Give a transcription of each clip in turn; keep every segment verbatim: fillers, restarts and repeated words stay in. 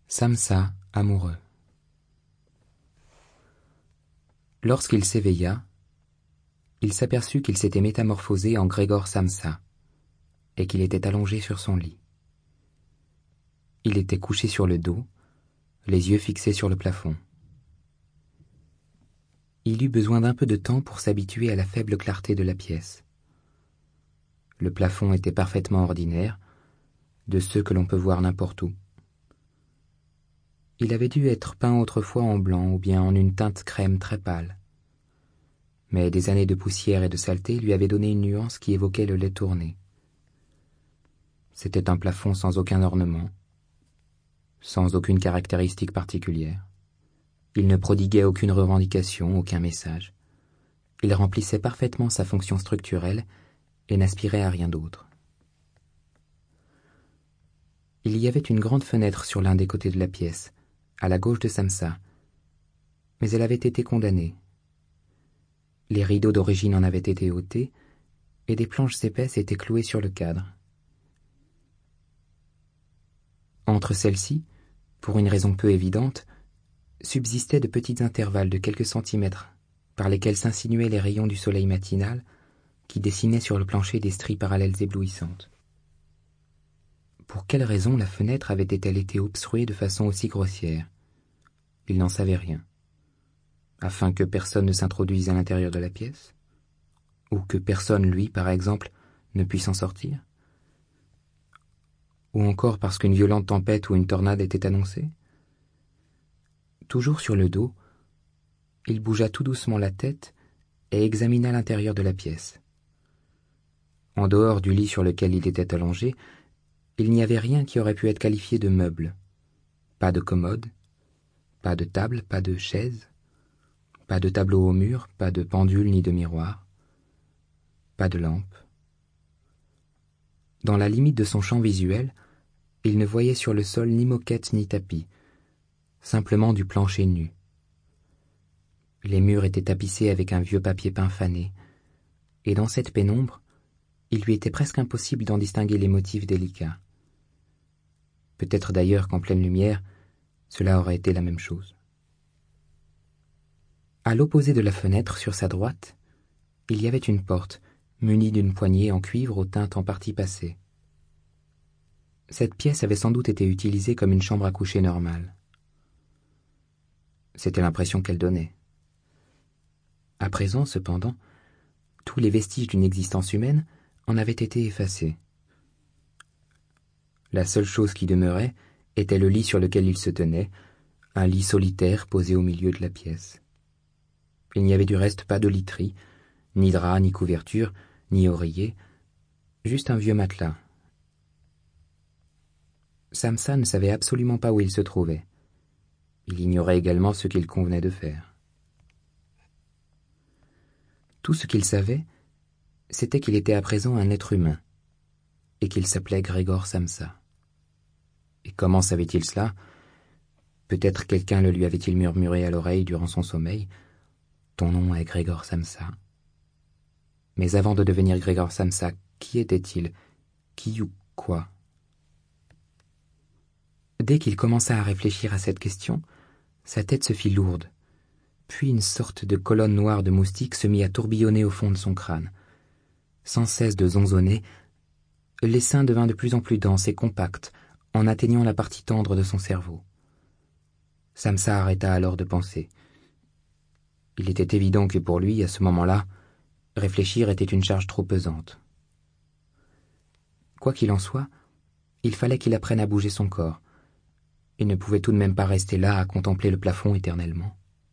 Samsa, amoureux. Lorsqu'il s'éveilla, il s'aperçut qu'il s'était métamorphosé en Grégor Samsa, et qu'il était allongé sur son lit. Il était couché sur le dos, les yeux fixés sur le plafond. Il eut besoin d'un peu de temps pour s'habituer à la faible clarté de la pièce. Le plafond était parfaitement ordinaire, de ceux que l'on peut voir n'importe où. Il avait dû être peint autrefois en blanc ou bien en une teinte crème très pâle. Mais des années de poussière et de saleté lui avaient donné une nuance qui évoquait le lait tourné. C'était un plafond sans aucun ornement, sans aucune caractéristique particulière. Il ne prodiguait aucune revendication, aucun message. Il remplissait parfaitement sa fonction structurelle et n'aspirait à rien d'autre. Il y avait une grande fenêtre sur l'un des côtés de la pièce, à la gauche de Samsa, mais elle avait été condamnée. Les rideaux d'origine en avaient été ôtés, et des planches épaisses étaient clouées sur le cadre. Entre celles-ci, pour une raison peu évidente, subsistaient de petits intervalles de quelques centimètres, par lesquels s'insinuaient les rayons du soleil matinal, qui dessinaient sur le plancher des stries parallèles éblouissantes. Pour quelle raison la fenêtre avait-elle été obstruée de façon aussi grossière? Il n'en savait rien. Afin que personne ne s'introduise à l'intérieur de la pièce? Ou que personne, lui, par exemple, ne puisse en sortir? Ou encore parce qu'une violente tempête ou une tornade était annoncée? Toujours sur le dos, il bougea tout doucement la tête et examina l'intérieur de la pièce. En dehors du lit sur lequel il était allongé, il n'y avait rien qui aurait pu être qualifié de meuble. Pas de commode, pas de table, pas de chaise, pas de tableau au mur, pas de pendule ni de miroir, pas de lampe. Dans la limite de son champ visuel, il ne voyait sur le sol ni moquette ni tapis, simplement du plancher nu. Les murs étaient tapissés avec un vieux papier peint fané, et dans cette pénombre, il lui était presque impossible d'en distinguer les motifs délicats. Peut-être d'ailleurs qu'en pleine lumière, cela aurait été la même chose. À l'opposé de la fenêtre, sur sa droite, il y avait une porte, munie d'une poignée en cuivre aux teintes en partie passées. Cette pièce avait sans doute été utilisée comme une chambre à coucher normale. C'était l'impression qu'elle donnait. À présent, cependant, tous les vestiges d'une existence humaine en avaient été effacés. La seule chose qui demeurait était le lit sur lequel il se tenait, un lit solitaire posé au milieu de la pièce. Il n'y avait du reste pas de literie, ni drap, ni couverture, ni oreiller, juste un vieux matelas. Samsa ne savait absolument pas où il se trouvait. Il ignorait également ce qu'il convenait de faire. Tout ce qu'il savait, c'était qu'il était à présent un être humain, et qu'il s'appelait Grégor Samsa. Et comment savait-il cela? Peut-être quelqu'un le lui avait-il murmuré à l'oreille durant son sommeil. Ton nom est Grégor Samsa. Mais avant de devenir Grégor Samsa, qui était-il? Qui ou quoi? Dès qu'il commença à réfléchir à cette question, sa tête se fit lourde, puis une sorte de colonne noire de moustiques se mit à tourbillonner au fond de son crâne. Sans cesse de zonzonner, l'essaim devint de plus en plus dense et compact, en atteignant la partie tendre de son cerveau. Samsa arrêta alors de penser. Il était évident que pour lui, à ce moment-là, réfléchir était une charge trop pesante. Quoi qu'il en soit, il fallait qu'il apprenne à bouger son corps. Il ne pouvait tout de même pas rester là à contempler le plafond éternellement.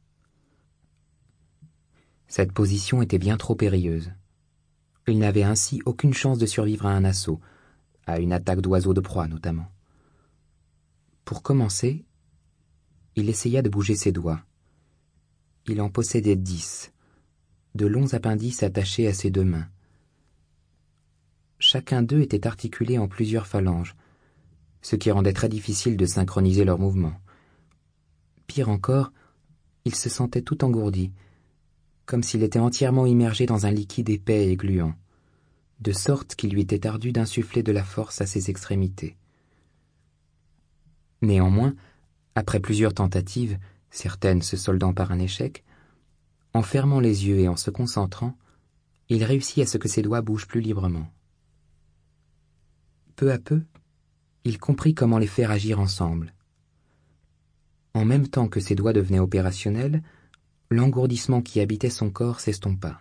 Cette position était bien trop périlleuse. Il n'avait ainsi aucune chance de survivre à un assaut, à une attaque d'oiseaux de proie notamment. Pour commencer, il essaya de bouger ses doigts. Il en possédait dix, de longs appendices attachés à ses deux mains. Chacun d'eux était articulé en plusieurs phalanges, ce qui rendait très difficile de synchroniser leurs mouvements. Pire encore, il se sentait tout engourdi, comme s'il était entièrement immergé dans un liquide épais et gluant, de sorte qu'il lui était ardu d'insuffler de la force à ses extrémités. Néanmoins, Après plusieurs tentatives, certaines se soldant par un échec, en fermant les yeux et en se concentrant, il réussit à ce que ses doigts bougent plus librement. Peu à peu, il comprit comment les faire agir ensemble. En même temps que ses doigts devenaient opérationnels, l'engourdissement qui habitait son corps s'estompa.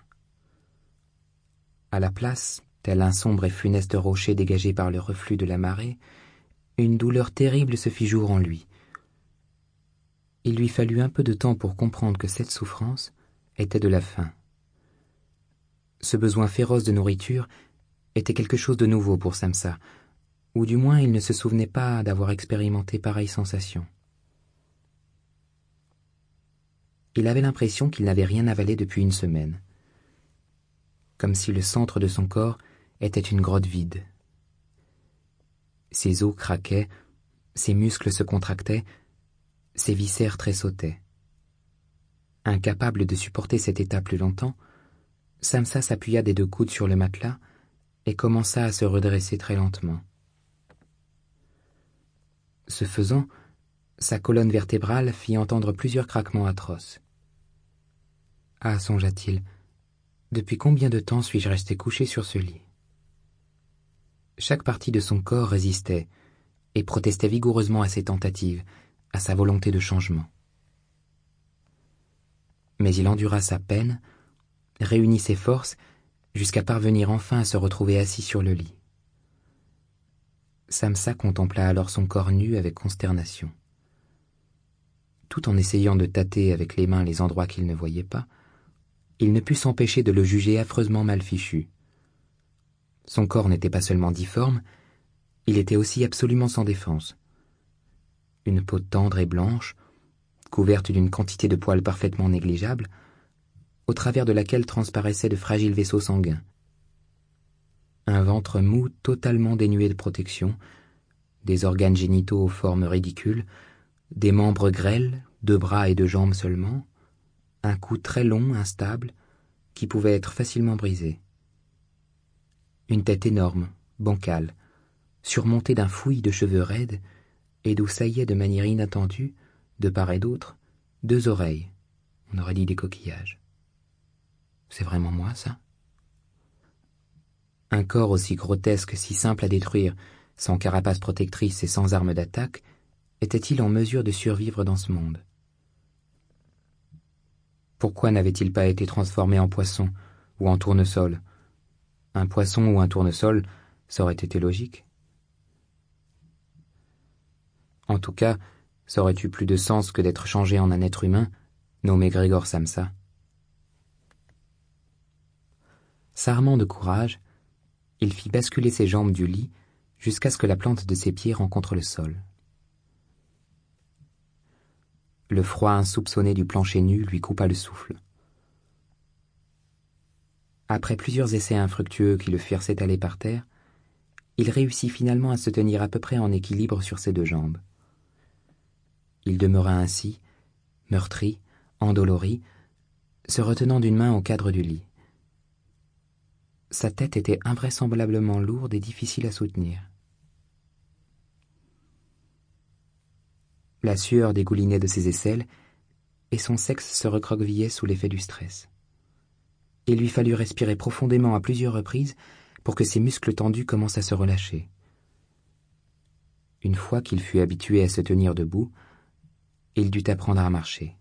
À la place, tel un sombre et funeste rocher dégagé par le reflux de la marée, une douleur terrible se fit jour en lui. Il lui fallut un peu de temps pour comprendre que cette souffrance était de la faim. Ce besoin féroce de nourriture était quelque chose de nouveau pour Samsa, ou du moins il ne se souvenait pas d'avoir expérimenté pareille sensation. Il avait l'impression qu'il n'avait rien avalé depuis une semaine, comme si le centre de son corps était une grotte vide. Ses os craquaient, ses muscles se contractaient, ses viscères tressautaient. Incapable de supporter cet état plus longtemps, Samsa s'appuya des deux coudes sur le matelas et commença à se redresser très lentement. Ce faisant, sa colonne vertébrale fit entendre plusieurs craquements atroces. Ah, songea-t-il, depuis combien de temps suis-je resté couché sur ce lit? Chaque partie de son corps résistait et protestait vigoureusement à ses tentatives, à sa volonté de changement. Mais il endura sa peine, réunit ses forces, jusqu'à parvenir enfin à se retrouver assis sur le lit. Samsa contempla alors son corps nu avec consternation. Tout en essayant de tâter avec les mains les endroits qu'il ne voyait pas, il ne put s'empêcher de le juger affreusement mal fichu. Son corps n'était pas seulement difforme, il était aussi absolument sans défense. Une peau tendre et blanche, couverte d'une quantité de poils parfaitement négligeable, au travers de laquelle transparaissaient de fragiles vaisseaux sanguins. Un ventre mou totalement dénué de protection, des organes génitaux aux formes ridicules, des membres grêles, deux bras et deux jambes seulement, un cou très long, instable, qui pouvait être facilement brisé. Une tête énorme, bancale, surmontée d'un fouillis de cheveux raides, et d'où saillaient de manière inattendue, de part et d'autre, deux oreilles, on aurait dit des coquillages. C'est vraiment moi, ça? Un corps aussi grotesque, si simple à détruire, sans carapace protectrice et sans arme d'attaque, était-il en mesure de survivre dans ce monde? Pourquoi n'avait-il pas été transformé en poisson ou en tournesol? Un poisson ou un tournesol, ça aurait été logique. En tout cas, ça aurait eu plus de sens que d'être changé en un être humain, nommé Grégor Samsa. S'armant de courage, il fit basculer ses jambes du lit jusqu'à ce que la plante de ses pieds rencontre le sol. Le froid insoupçonné du plancher nu lui coupa le souffle. Après plusieurs essais infructueux qui le firent s'étaler par terre, il réussit finalement à se tenir à peu près en équilibre sur ses deux jambes. Il demeura ainsi, meurtri, endolori, se retenant d'une main au cadre du lit. Sa tête était invraisemblablement lourde et difficile à soutenir. La sueur dégoulinait de ses aisselles et son sexe se recroquevillait sous l'effet du stress. Il lui fallut respirer profondément à plusieurs reprises pour que ses muscles tendus commencent à se relâcher. Une fois qu'il fut habitué à se tenir debout, il dut apprendre à marcher.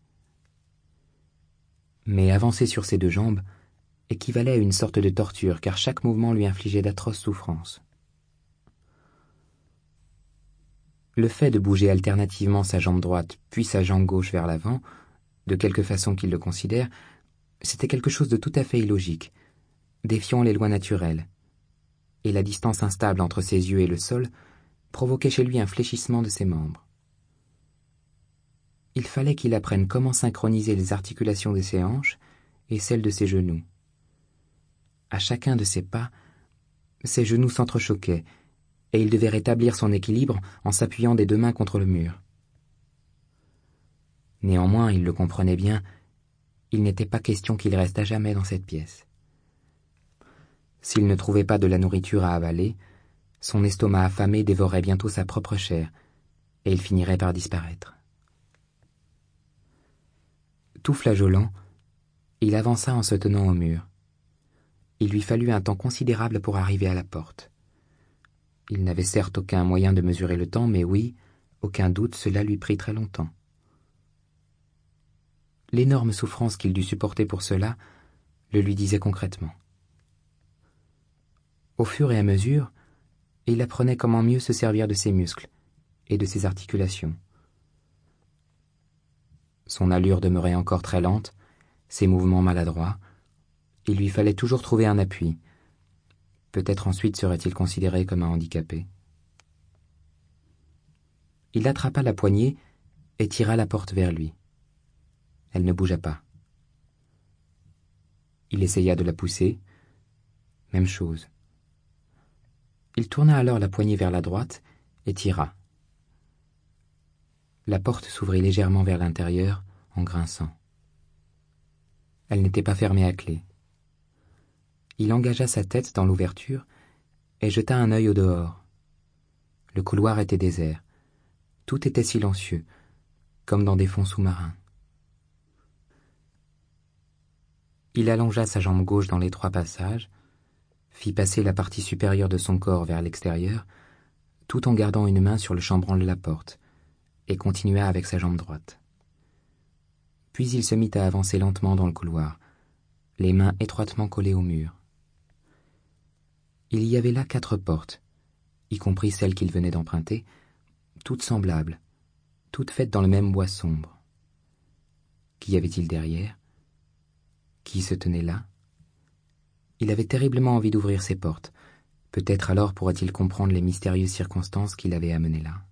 Mais avancer sur ses deux jambes équivalait à une sorte de torture, car chaque mouvement lui infligeait d'atroces souffrances. Le fait de bouger alternativement sa jambe droite puis sa jambe gauche vers l'avant, de quelque façon qu'il le considère, c'était quelque chose de tout à fait illogique, défiant les lois naturelles, et la distance instable entre ses yeux et le sol provoquait chez lui un fléchissement de ses membres. Il fallait qu'il apprenne comment synchroniser les articulations de ses hanches et celles de ses genoux. À chacun de ses pas, ses genoux s'entrechoquaient, et il devait rétablir son équilibre en s'appuyant des deux mains contre le mur. Néanmoins, il le comprenait bien, il n'était pas question qu'il reste à jamais dans cette pièce. S'il ne trouvait pas de la nourriture à avaler, son estomac affamé dévorait bientôt sa propre chair, et il finirait par disparaître. Tout flageolant, il avança en se tenant au mur. Il lui fallut un temps considérable pour arriver à la porte. Il n'avait certes aucun moyen de mesurer le temps, mais oui, aucun doute, cela lui prit très longtemps. L'énorme souffrance qu'il dut supporter pour cela le lui disait concrètement. Au fur et à mesure, il apprenait comment mieux se servir de ses muscles et de ses articulations. Son allure demeurait encore très lente, ses mouvements maladroits. Il lui fallait toujours trouver un appui. Peut-être ensuite serait-il considéré comme un handicapé. Il attrapa la poignée et tira la porte vers lui. Elle ne bougea pas. Il essaya de la pousser. Même chose. Il tourna alors la poignée vers la droite et tira. La porte s'ouvrit légèrement vers l'intérieur en grinçant. Elle n'était pas fermée à clé. Il engagea sa tête dans l'ouverture et jeta un œil au dehors. Le couloir était désert. Tout était silencieux, comme dans des fonds sous-marins. Il allongea sa jambe gauche dans l'étroit passage, fit passer la partie supérieure de son corps vers l'extérieur, tout en gardant une main sur le chambranle de la porte, et continua avec sa jambe droite. Puis il se mit à avancer lentement dans le couloir, les mains étroitement collées au mur. Il y avait là quatre portes, y compris celle qu'il venait d'emprunter, toutes semblables, toutes faites dans le même bois sombre. Qu'y avait-il derrière? Qui se tenait là? Il avait terriblement envie d'ouvrir ces portes. Peut-être alors pourrait-il comprendre les mystérieuses circonstances qui l'avaient amené là.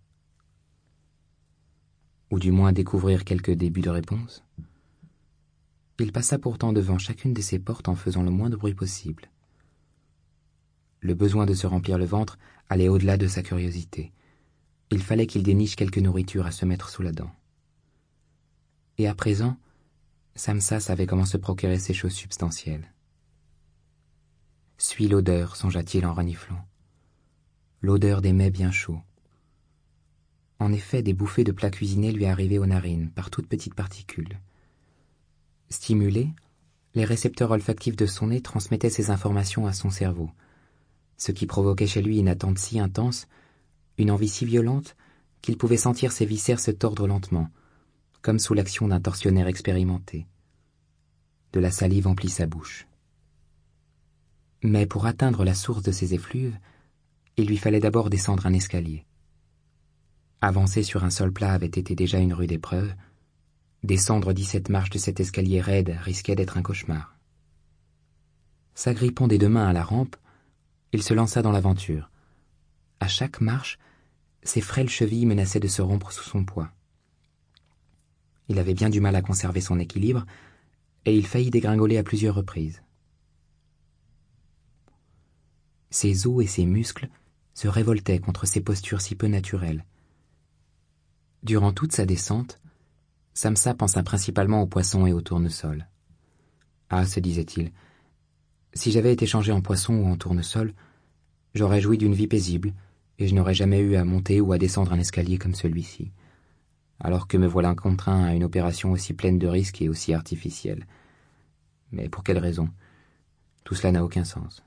Ou du moins découvrir quelques débuts de réponse. Il passa pourtant devant chacune de ces portes en faisant le moins de bruit possible. Le besoin de se remplir le ventre allait au-delà de sa curiosité. Il fallait qu'il déniche quelque nourriture à se mettre sous la dent. Et à présent, Samsa savait comment se procurer ces choses substantielles. « Suis l'odeur, songea-t-il en reniflant. L'odeur des mets bien chauds. » En effet, des bouffées de plats cuisinés lui arrivaient aux narines, par toutes petites particules. Stimulés, les récepteurs olfactifs de son nez transmettaient ces informations à son cerveau, ce qui provoquait chez lui une attente si intense, une envie si violente, qu'il pouvait sentir ses viscères se tordre lentement, comme sous l'action d'un tortionnaire expérimenté. De la salive emplit sa bouche. Mais pour atteindre la source de ces effluves, il lui fallait d'abord descendre un escalier. Avancer sur un sol plat avait été déjà une rude épreuve. Descendre dix-sept marches de cet escalier raide risquait d'être un cauchemar. S'agrippant des deux mains à la rampe, il se lança dans l'aventure. À chaque marche, ses frêles chevilles menaçaient de se rompre sous son poids. Il avait bien du mal à conserver son équilibre, et il faillit dégringoler à plusieurs reprises. Ses os et ses muscles se révoltaient contre ces postures si peu naturelles. Durant toute sa descente, Samsa pensa principalement aux poissons et aux tournesols. Ah, se disait-il, si j'avais été changé en poisson ou en tournesol, j'aurais joui d'une vie paisible, et je n'aurais jamais eu à monter ou à descendre un escalier comme celui-ci, alors que me voilà contraint à une opération aussi pleine de risques et aussi artificielle. Mais pour quelle raison? Tout cela n'a aucun sens.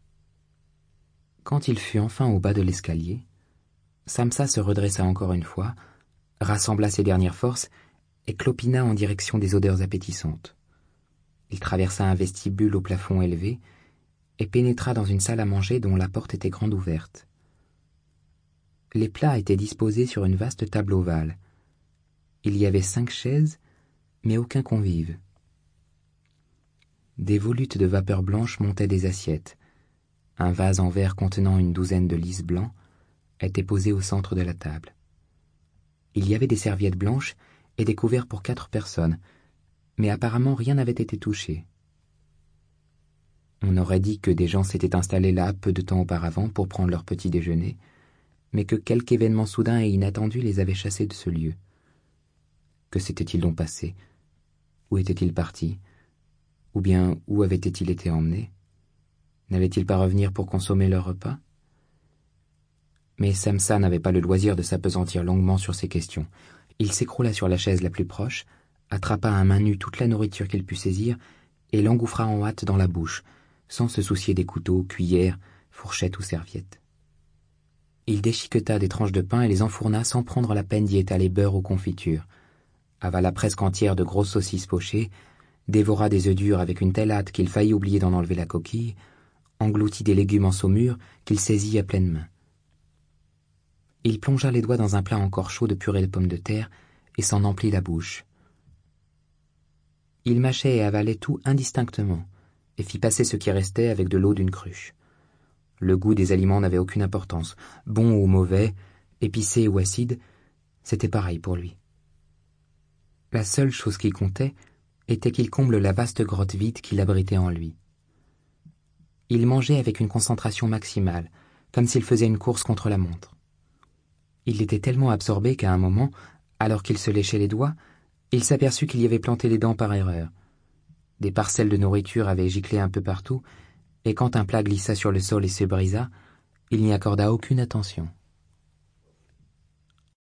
Quand il fut enfin au bas de l'escalier, Samsa se redressa encore une fois, rassembla ses dernières forces et clopina en direction des odeurs appétissantes. Il traversa un vestibule au plafond élevé et pénétra dans une salle à manger dont la porte était grande ouverte. Les plats étaient disposés sur une vaste table ovale. Il y avait cinq chaises, mais aucun convive. Des volutes de vapeur blanche montaient des assiettes. Un vase en verre contenant une douzaine de lys blancs était posé au centre de la table. Il y avait des serviettes blanches et des couverts pour quatre personnes, mais apparemment rien n'avait été touché. On aurait dit que des gens s'étaient installés là peu de temps auparavant pour prendre leur petit déjeuner, mais que quelque événement soudain et inattendu les avait chassés de ce lieu. Que s'était-il donc passé? Où était-il parti? Ou bien où avait-il été emmené? N'allait-il pas revenir pour consommer leur repas? Mais Samsa n'avait pas le loisir de s'appesantir longuement sur ces questions. Il s'écroula sur la chaise la plus proche, attrapa à main nue toute la nourriture qu'il put saisir et l'engouffra en hâte dans la bouche, sans se soucier des couteaux, cuillères, fourchettes ou serviettes. Il déchiqueta des tranches de pain et les enfourna sans prendre la peine d'y étaler beurre ou confiture, avala presque entière de grosses saucisses pochées, dévora des œufs durs avec une telle hâte qu'il faillit oublier d'en enlever la coquille, engloutit des légumes en saumure qu'il saisit à pleine main. Il plongea les doigts dans un plat encore chaud de purée de pommes de terre et s'en emplit la bouche. Il mâchait et avalait tout indistinctement et fit passer ce qui restait avec de l'eau d'une cruche. Le goût des aliments n'avait aucune importance, bon ou mauvais, épicé ou acide, c'était pareil pour lui. La seule chose qui comptait était qu'il comble la vaste grotte vide qu'il abritait en lui. Il mangeait avec une concentration maximale, comme s'il faisait une course contre la montre. Il était tellement absorbé qu'à un moment, alors qu'il se léchait les doigts, il s'aperçut qu'il y avait planté les dents par erreur. Des parcelles de nourriture avaient giclé un peu partout, et quand un plat glissa sur le sol et se brisa, il n'y accorda aucune attention.